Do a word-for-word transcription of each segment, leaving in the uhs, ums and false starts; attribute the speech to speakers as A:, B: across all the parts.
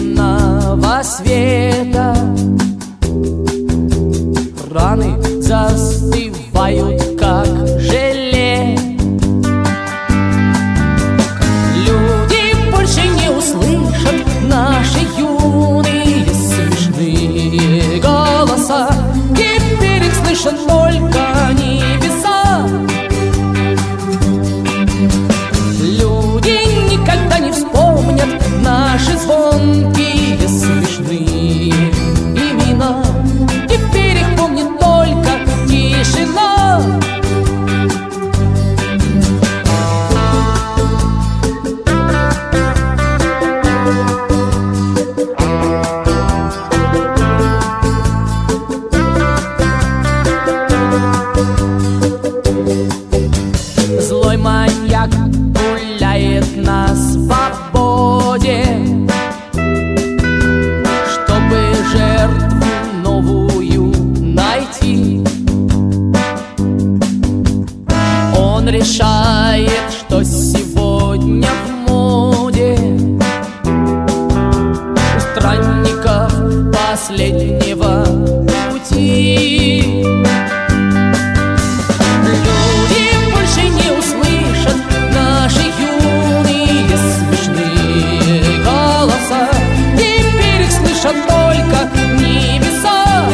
A: лунного света. Раны застывают, как желе. Люди больше не услышат наши юные смешные голоса. Теперь их слышат только небеса. Люди никогда не вспомнят наши звонкие смешные имена. Теперь их помнит только тишина. Злой маньяк гуляет на свободе, чтобы жертву новую найти. Он решает, что сегодня в моде у странников последнего пути. Люди больше не услышат наши юные смешные голоса. Теперь их слышат только небеса.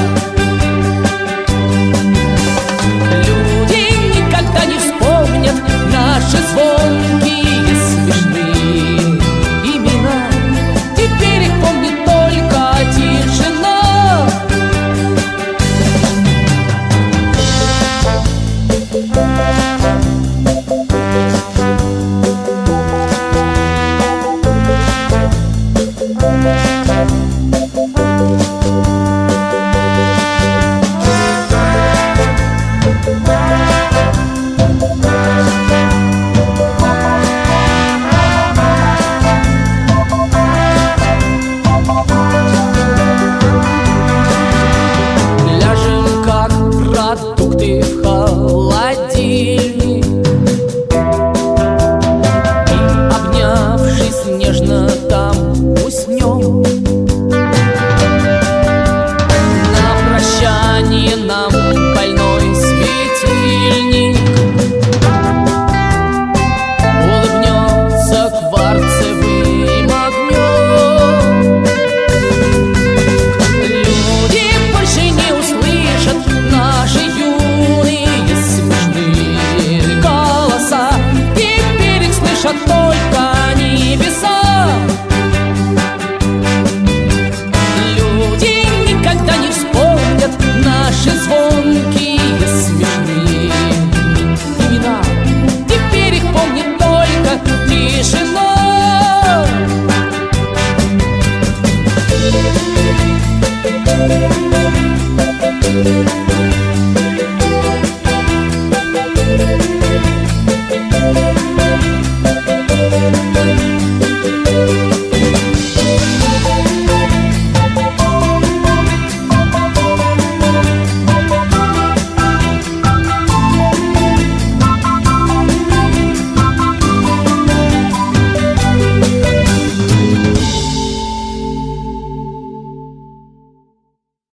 A: Люди никогда не вспомнят наши звонкие смешные имена. Теперь их помнит только тишина. Ляжем, как продукты в холодильник, и, обнявшись нежно, там уснем.